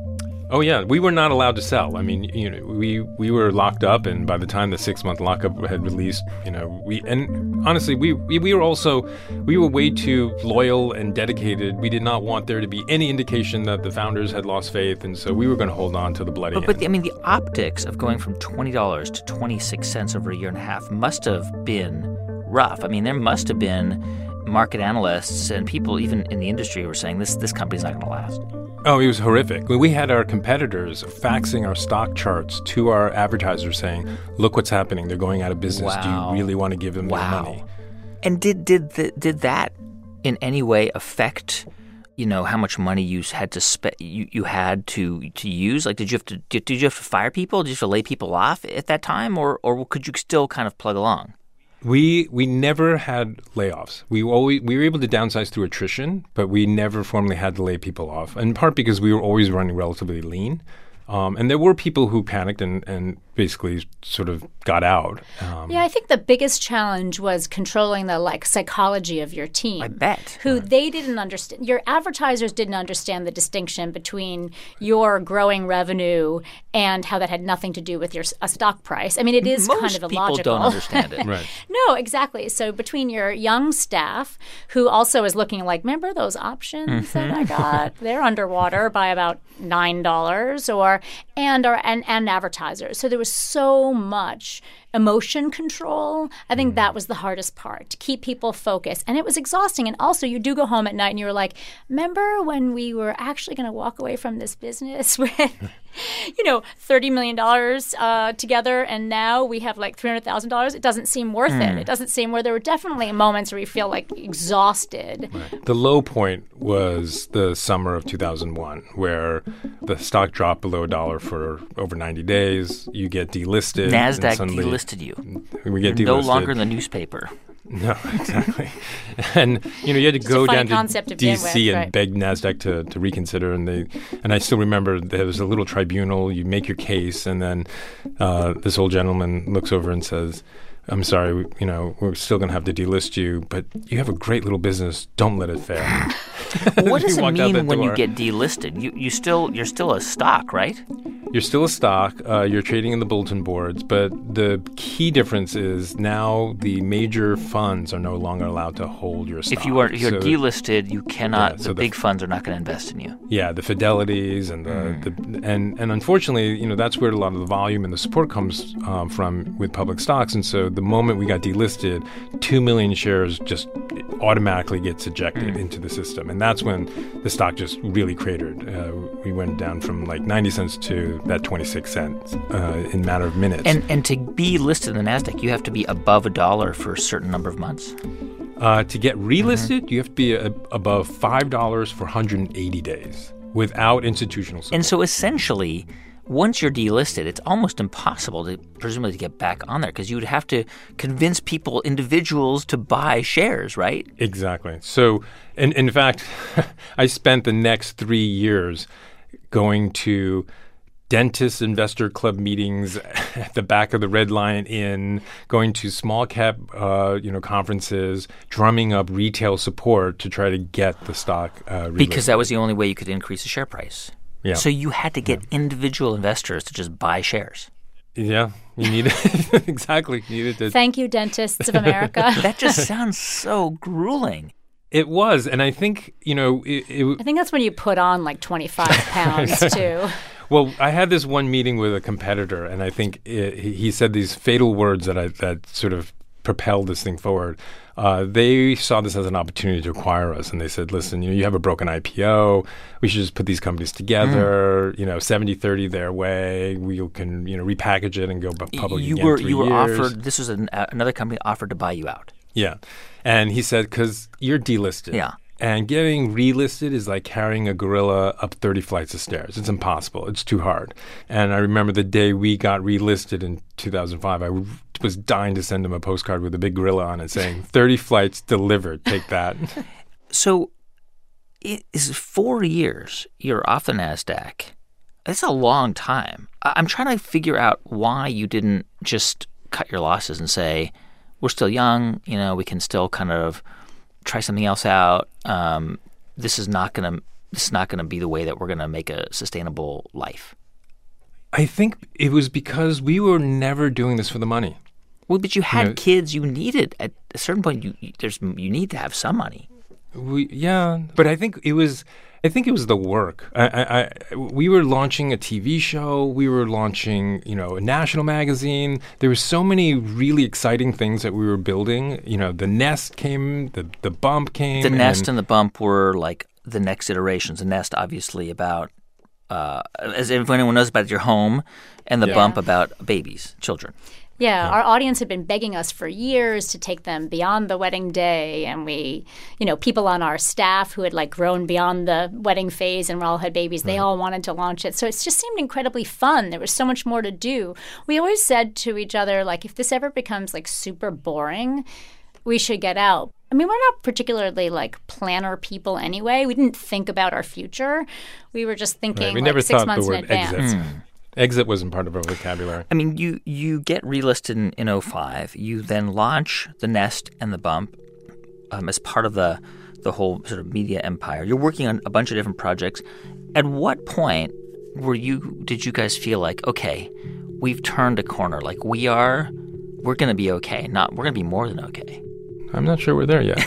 Oh, yeah. We were not allowed to sell. I mean, you know, we, we were locked up, and by the time the six-month lockup had released, you know, we and honestly, we, we we were also, we were way too loyal and dedicated. We did not want there to be any indication that the founders had lost faith, and so we were going to hold on to the bloody But, end. but the, I mean, the optics of going from twenty dollars to twenty-six cents over a year and a half must have been rough. I mean, there must have been market analysts and people even in the industry who were saying this this company's not going to last. Oh, it was horrific. We had our competitors faxing our stock charts to our advertisers saying, look what's happening. They're going out of business. Wow. Do you really want to give them wow. their money? And did did the, did that in any way affect, you know, how much money you had to spe- you, you had to to use? Like, did you have to did, did you have to fire people? Did you have to lay people off at that time, or or could you still kind of plug along? We we never had layoffs. We always we were able to downsize through attrition, but we never formally had to lay people off. In part because we were always running relatively lean. Um, and there were people who panicked and, and basically sort of got out. Um, yeah, I think the biggest challenge was controlling the like psychology of your team. I bet. Who right. they didn't understand. Your advertisers didn't understand the distinction between your growing revenue and how that had nothing to do with your a stock price. I mean, it is Most kind of people illogical. don't understand it. Right. No, exactly. So between your young staff, who also is looking like, remember those options Mm-hmm. that I got? They're underwater by about nine dollars, or and our and, and advertisers. So there was so much emotion control. I think that was the hardest part, to keep people focused. And it was exhausting. And also, you do go home at night and you were like, remember when we were actually going to walk away from this business with, you know, thirty million dollars uh, together, and now we have like three hundred thousand dollars? It doesn't seem worth mm. it. It doesn't seem where there were definitely moments where you feel like exhausted. Right. The low point was the summer of two thousand one, where the stock dropped below a dollar for over ninety days. You get delisted. NASDAQ suddenly, delisted you. We get You're delisted. no longer in the newspaper. No, exactly. And, you know, you had to Just go a funny down concept to to begin D C with, and right. beg NASDAQ to, to reconsider. And they and I still remember there was a little tribunal. You make your case, and then uh, this old gentleman looks over and says, I'm sorry, we, you know, we're still going to have to delist you, but you have a great little business. Don't let it fail. What does We it walked out mean that when you door. get delisted? You you still you're still a stock, right? You're still a stock. Uh, you're trading in the bulletin boards, but the key difference is now the major funds are no longer allowed to hold your stock. If you are you're So- delisted, you cannot. Yeah, so the the big f- funds are not going to invest in you. Yeah, the Fidelities and the, Mm. the and and unfortunately, you know, that's where a lot of the volume and the support comes um, from with public stocks, and so the moment we got delisted, two million shares just automatically gets ejected mm. into the system. And that's when the stock just really cratered. Uh, we went down from like ninety cents to that twenty-six cents uh, in a matter of minutes. And, and to be listed in the NASDAQ, you have to be above a dollar for a certain number of months? Uh, to get relisted, mm-hmm. you have to be a, above five dollars for one hundred eighty days without institutional support. And so essentially, once you're delisted, it's almost impossible to presumably to get back on there because you would have to convince people, individuals, to buy shares, right? Exactly. So, in, in fact, I spent the next three years going to dentist investor club meetings at the back of the Red Lion Inn, going to small cap, uh, you know, conferences, drumming up retail support to try to get the stock uh, relisted. Because that was the only way you could increase the share price. Yeah. So you had to get yeah. individual investors to just buy shares. Yeah, you needed exactly. You needed to. Thank you, dentists of America. That just sounds so grueling. It was, and I think you know. It, it, I think that's when you put on like twenty-five pounds too. Well, I had this one meeting with a competitor, and I think it, he said these fatal words that I that sort of propelled this thing forward. Uh, they saw this as an opportunity to acquire us, and they said, listen, you know, you have a broken I P O. We should just put these companies together, mm. you know, seventy thirty their way. We can, you know, repackage it and go public you again were, three You were years. offered, this was an, uh, another company offered to buy you out. Yeah. And he said, because you're delisted. Yeah. And getting relisted is like carrying a gorilla up thirty flights of stairs. It's impossible. It's too hard. And I remember the day we got relisted in two thousand five, I was dying to send him a postcard with a big gorilla on it saying, thirty flights delivered. Take that. So it is four years you're off the NASDAQ. That's a long time. I'm trying to figure out why you didn't just cut your losses and say, we're still young, you know, we can still kind of try something else out. Um, this is not going to this is not going to be the way that we're going to make a sustainable life. I think it was because we were never doing this for the money. Well, but you had you know, kids. You needed at a certain point. You you- there's you need to have some money. We yeah, but I think it was. I think it was the work. I, I, I, we were launching a T V show. We were launching, you know, a national magazine. There were so many really exciting things that we were building. You know, the Nest came, the the Bump came. The Nest and, and the Bump were like the next iterations. The Nest, obviously, about uh, as if anyone knows about your home, and the Yeah. Bump about babies, children. Yeah, our audience had been begging us for years to take them beyond the wedding day. And we, you know, people on our staff who had like grown beyond the wedding phase and all had babies, they all wanted to launch it. So it just seemed incredibly fun. There was so much more to do. We always said to each other, like, if this ever becomes like super boring, we should get out. I mean, we're not particularly like planner people anyway. We didn't think about our future. We were just thinking Right, we like never six thought months the in word advance. exit. Exit wasn't part of our vocabulary. I mean, you you get relisted in, in oh five. You then launch the Nest and the Bump um, as part of the the whole sort of media empire. You're working on a bunch of different projects. At what point were you? Did you guys feel like, okay, we've turned a corner? Like we are, we're going to be okay. Not we're going to be more than okay. I'm not sure we're there yet.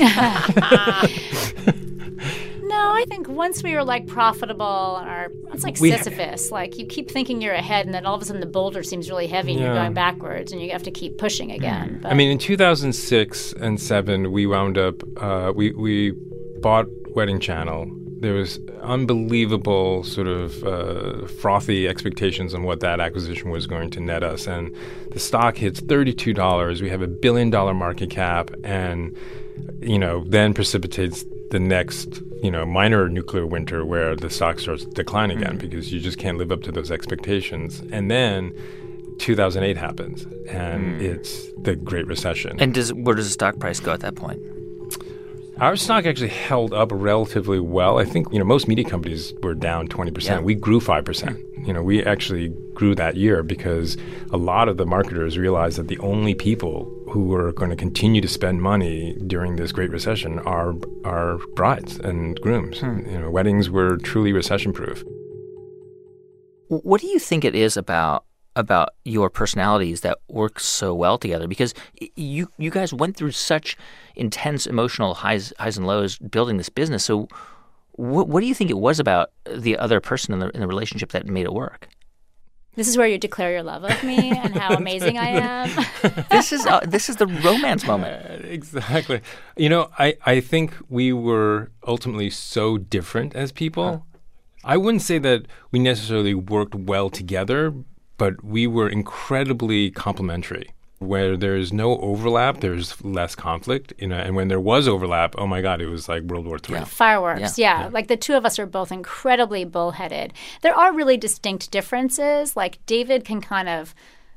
No, I think once we were like profitable, and our it's like We- Sisyphus. Like you keep thinking you're ahead, and then all of a sudden the boulder seems really heavy, and you're Yeah. going backwards, and you have to keep pushing again. But I mean, in two thousand six and seven, we wound up, uh, we, we bought Wedding Channel. There was unbelievable sort of uh, frothy expectations on what that acquisition was going to net us. And the stock hits thirty-two dollars. We have a billion dollar market cap and, you know, then precipitates the next, you know, minor nuclear winter where the stock starts to decline again because you just can't live up to those expectations. And then two thousand eight happens and it's the Great Recession. And does where does the stock price go at that point? Our stock actually held up relatively well. I think, you know, most media companies were down twenty percent. Yeah. We grew five percent. You know, we actually grew that year because a lot of the marketers realized that the only people who were going to continue to spend money during this Great Recession are are brides and grooms. Hmm. You know, weddings were truly recession-proof. What do you think it is about about your personalities that work so well together? Because y- you you guys went through such intense emotional highs highs and lows building this business. So what what do you think it was about the other person in the in the relationship that made it work? This is where you declare your love of me and how amazing I am. This is uh, this is the romance moment. Uh, exactly. You know, I, I think we were ultimately so different as people. Huh. I wouldn't say that we necessarily worked well together, but we were incredibly complementary. Where there's no overlap, there's less conflict. You know, and when there was overlap, oh my God, it was like World War Three. Yeah. Fireworks, yeah. Yeah. yeah. Like the two of us are both incredibly bullheaded. There are really distinct differences. Like David can kind of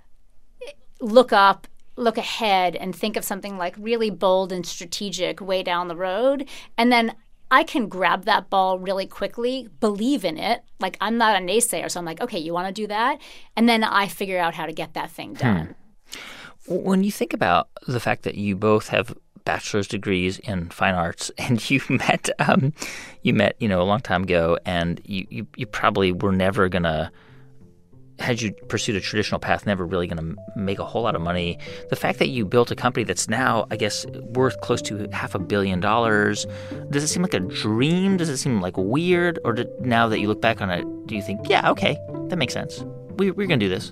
look up, look ahead, and think of something like really bold and strategic way down the road. And then I can grab that ball really quickly, believe in it. Like I'm not a naysayer, so I'm like, okay, you want to do that? And then I figure out how to get that thing done. Hmm. When you think about the fact that you both have bachelor's degrees in fine arts and you met, um, you met, you know, a long time ago, and you, you, you probably were never going to, had you pursued a traditional path, never really going to make a whole lot of money. The fact that you built a company that's now, I guess, worth close to half a billion dollars, does it seem like a dream? Does it seem like weird? Or did, now that you look back on it, do you think, yeah, okay, that makes sense. We, we're going to do this.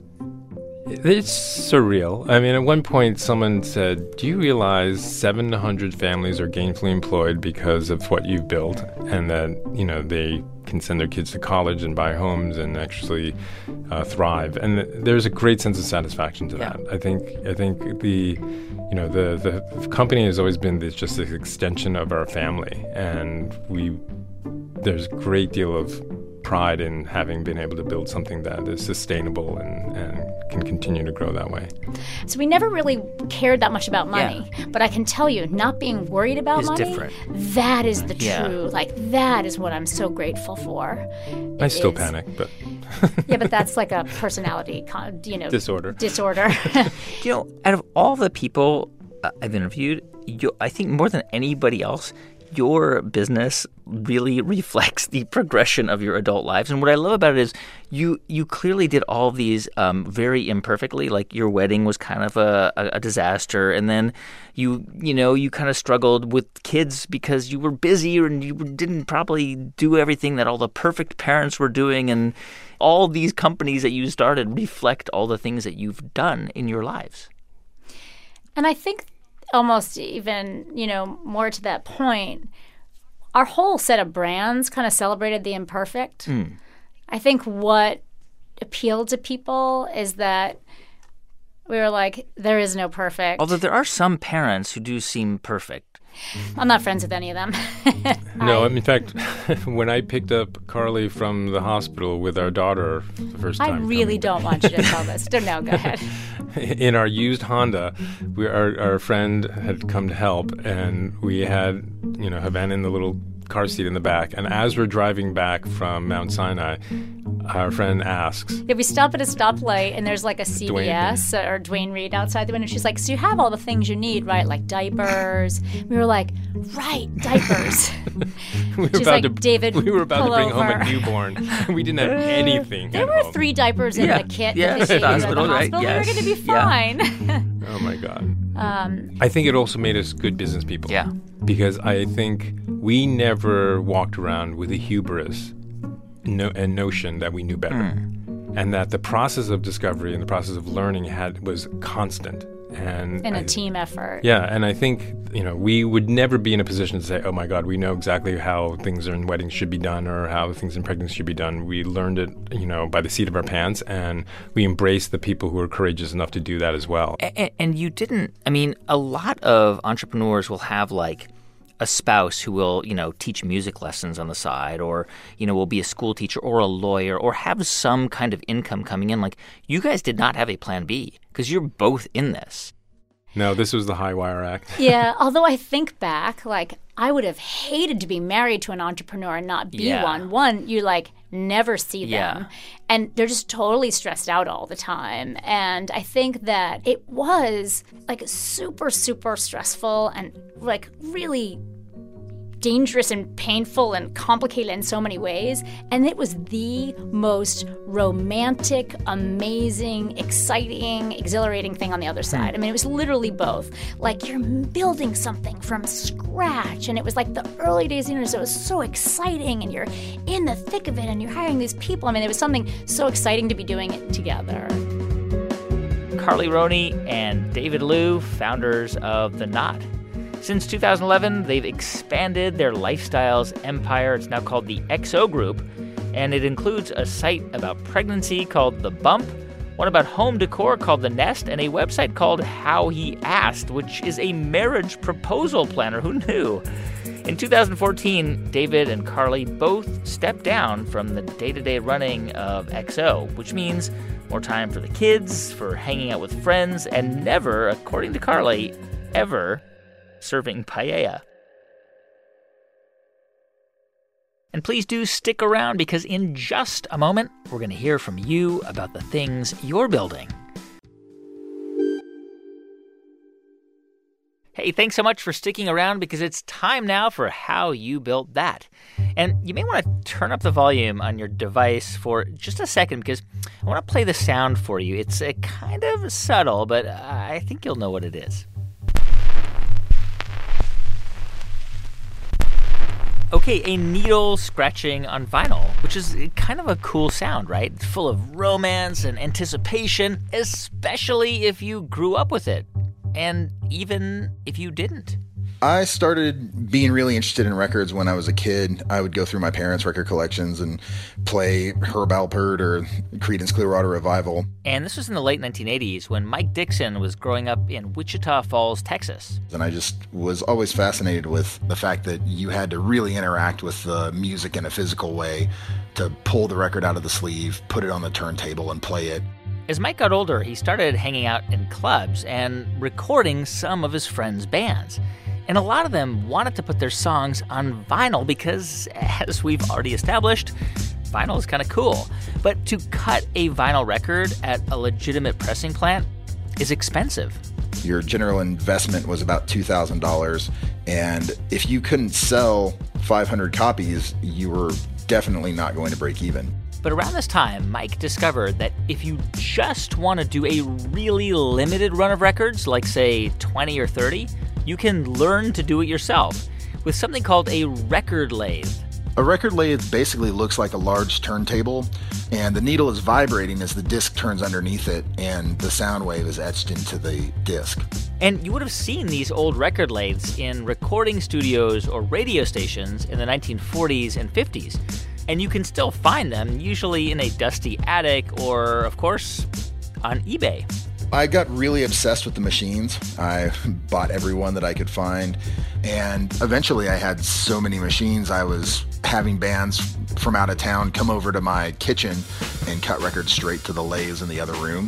It's surreal. I mean, at one point, someone said, do you realize seven hundred families are gainfully employed because of what you've built, and that, you know, they can send their kids to college and buy homes and actually uh, thrive? And th- there's a great sense of satisfaction to Yeah. that. I think I think the, you know, the, the company has always been this, just this extension of our family, and we there's a great deal of pride in having been able to build something that is sustainable and, and can continue to grow that way. So we never really cared that much about money. Yeah. But I can tell you, not being worried about it's money, different. That is the yeah. true, like, that is what I'm so grateful for. I it still is. panic, but... yeah, but that's like a personality, you know... Disorder. Disorder. You know, out of all the people uh, I've interviewed, you, I think more than anybody else, your business really reflects the progression of your adult lives. And what I love about it is you you clearly did all of these um, very imperfectly. Like your wedding was kind of a, a, a disaster. And then you, you know, you kind of struggled with kids because you were busy and you didn't probably do everything that all the perfect parents were doing. And all these companies that you started reflect all the things that you've done in your lives. And I think almost even, you know, more to that point, our whole set of brands kind of celebrated the imperfect. Mm. I think what appealed to people is that we were like, there is no perfect. Although there are some parents who do seem perfect. I'm not friends with any of them. No, I, in fact, when I picked up Carly from the hospital with our daughter for the first time. I really coming, don't want you to tell this. No, go ahead. In our used Honda, we, our, our friend had come to help, and we had, you know, Havana in the little car seat in the back. And as we're driving back from Mount Sinai, our friend asks. Yeah, we stop at a stoplight, and there's like a C V S Dwayne. or Dwayne Reed outside the window. She's like, so you have all the things you need, right? Like diapers. We were like, right, diapers. we were She's about like, to, David, we were about to bring over. home a newborn. We didn't have anything. There at were home. three diapers in yeah. the kit yeah. that they gave you at the hospital, right? hospital. Yes. We were going to be Yeah. fine. Oh, my God. Um, I think it also made us good business people. Yeah. Because I think we never walked around with a hubris no, a notion that we knew better. Mm. And that the process of discovery and the process of learning had was constant. And in a I, team effort. Yeah, and I think, you know, we would never be in a position to say, oh, my God, we know exactly how things in weddings should be done or how things in pregnancy should be done. We learned it, you know, by the seat of our pants, and we embraced the people who were courageous enough to do that as well. And, and you didn't, I mean, a lot of entrepreneurs will have, like, a spouse who will, you know, teach music lessons on the side or, you know, will be a school teacher or a lawyer or have some kind of income coming in. Like, you guys did not have a plan B because you're both in this. No, this was the high wire act. Yeah, although I think back, like, I would have hated to be married to an entrepreneur and not be yeah. one. One, you, like, never see them. Yeah. And they're just totally stressed out all the time. And I think that it was, like, super, super stressful and, like, really dangerous and painful and complicated in so many ways. And it was the most romantic, amazing, exciting, exhilarating thing on the other side. I mean, it was literally both. Like, you're building something from scratch. And it was like the early days of the internet, so it was so exciting. And you're in the thick of it, and you're hiring these people. I mean, it was something so exciting to be doing it together. Carly Roney and David Liu, founders of The Knot. Since two thousand eleven, they've expanded their lifestyles empire. It's now called the X O Group, and it includes a site about pregnancy called The Bump, one about home decor called The Nest, and a website called How He Asked, which is a marriage proposal planner. Who knew? In two thousand fourteen, David and Carly both stepped down from the day-to-day running of X O, which means more time for the kids, for hanging out with friends, and never, according to Carly, ever serving paella. And please do stick around, because in just a moment, we're going to hear from you about the things you're building. Hey, thanks so much for sticking around, because it's time now for How You Built That. And you may want to turn up the volume on your device for just a second, because I want to play the sound for you. It's a kind of subtle, but I think you'll know what it is. Okay, a needle scratching on vinyl, which is kind of a cool sound, right? It's full of romance and anticipation, especially if you grew up with it. And even if you didn't. I started being really interested in records when I was a kid. I would go through my parents' record collections and play Herb Alpert or Creedence Clearwater Revival. And this was in the late nineteen eighties when Mike Dixon was growing up in Wichita Falls, Texas. And I just was always fascinated with the fact that you had to really interact with the music in a physical way to pull the record out of the sleeve, put it on the turntable, and play it. As Mike got older, he started hanging out in clubs and recording some of his friends' bands. And a lot of them wanted to put their songs on vinyl because, as we've already established, vinyl is kind of cool. But to cut a vinyl record at a legitimate pressing plant is expensive. Your general investment was about two thousand dollars, and if you couldn't sell five hundred copies, you were definitely not going to break even. But around this time, Mike discovered that if you just want to do a really limited run of records, like, say, twenty or thirty, you can learn to do it yourself with something called a record lathe. A record lathe basically looks like a large turntable, and the needle is vibrating as the disc turns underneath it, and the sound wave is etched into the disc. And you would have seen these old record lathes in recording studios or radio stations in the nineteen forties and fifties. And you can still find them, usually in a dusty attic or, of course, on eBay. I got really obsessed with the machines. I bought every one that I could find. And eventually I had so many machines, I was having bands from out of town come over to my kitchen and cut records straight to the lathes in the other room.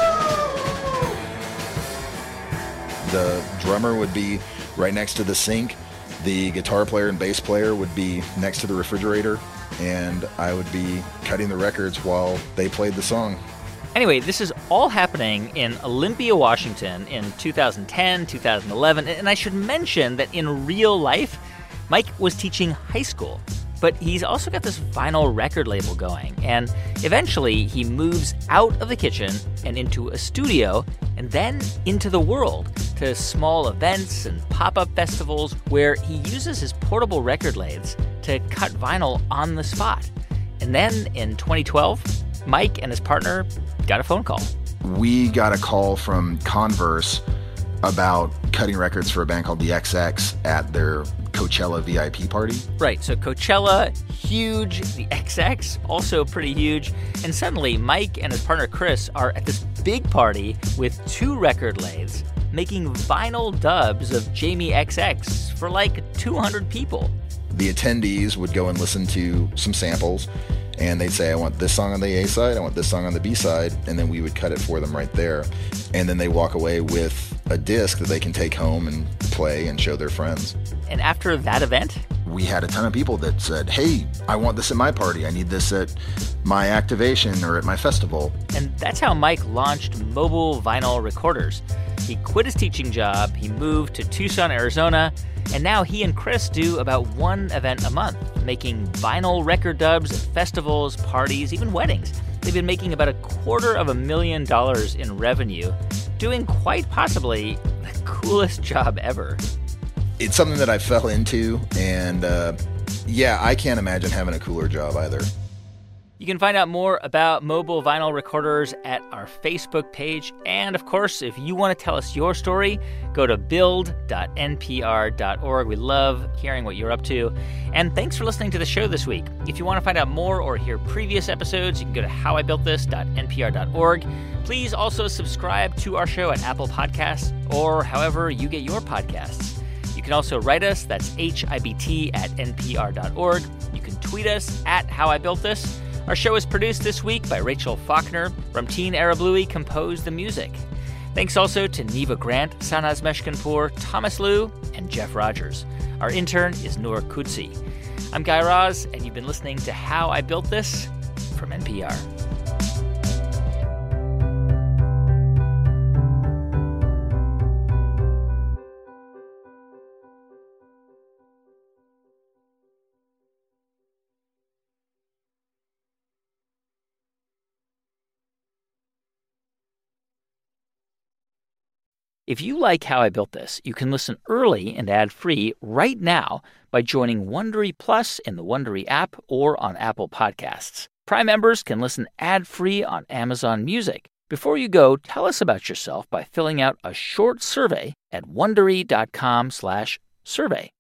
The drummer would be right next to the sink. The guitar player and bass player would be next to the refrigerator. And I would be cutting the records while they played the song. Anyway, this is all happening in Olympia, Washington in two thousand ten, two thousand eleven. And I should mention that in real life, Mike was teaching high school. But he's also got this vinyl record label going. And eventually, he moves out of the kitchen and into a studio and then into the world to small events and pop-up festivals where he uses his portable record lathes to cut vinyl on the spot. And then in twenty twelve, Mike and his partner got a phone call. We got a call from Converse about cutting records for a band called the X X at their Coachella V I P party. Right, so Coachella, huge. The X X, also pretty huge. And suddenly, Mike and his partner Chris are at this big party with two record lathes making vinyl dubs of Jamie X X for like two hundred people. The attendees would go and listen to some samples, and they'd say, I want this song on the A side, I want this song on the B side, and then we would cut it for them right there. And then they walk away with a disc that they can take home and play and show their friends. And after that event, we had a ton of people that said, hey, I want this at my party, I need this at my activation or at my festival. And that's how Mike launched Mobile Vinyl Recorders. He quit his teaching job, he moved to Tucson, Arizona, And now he and Chris do about one event a month, making vinyl record dubs at festivals, parties, even weddings. They've been making about a quarter of a million dollars in revenue, doing quite possibly the coolest job ever. It's something that I fell into, and uh, yeah, I can't imagine having a cooler job either. You can find out more about mobile vinyl recorders at our Facebook page. And, of course, if you want to tell us your story, go to build dot n p r dot org. We love hearing what you're up to. And thanks for listening to the show this week. If you want to find out more or hear previous episodes, you can go to how I built this dot n p r dot org. Please also subscribe to our show at Apple Podcasts or however you get your podcasts. You can also write us. That's H I B T at n p r dot org. You can tweet us at How I Built This. Our show is produced this week by Rachel Faulkner. Ramteen Arablouei composed the music. Thanks also to Neva Grant, Sanaz Meshkinpour, Thomas Liu, and Jeff Rogers. Our intern is Noor Kudsi. I'm Guy Raz, and you've been listening to How I Built This from N P R. If you like How I Built This, you can listen early and ad-free right now by joining Wondery Plus in the Wondery app or on Apple Podcasts. Prime members can listen ad-free on Amazon Music. Before you go, tell us about yourself by filling out a short survey at wondery dot com slash survey.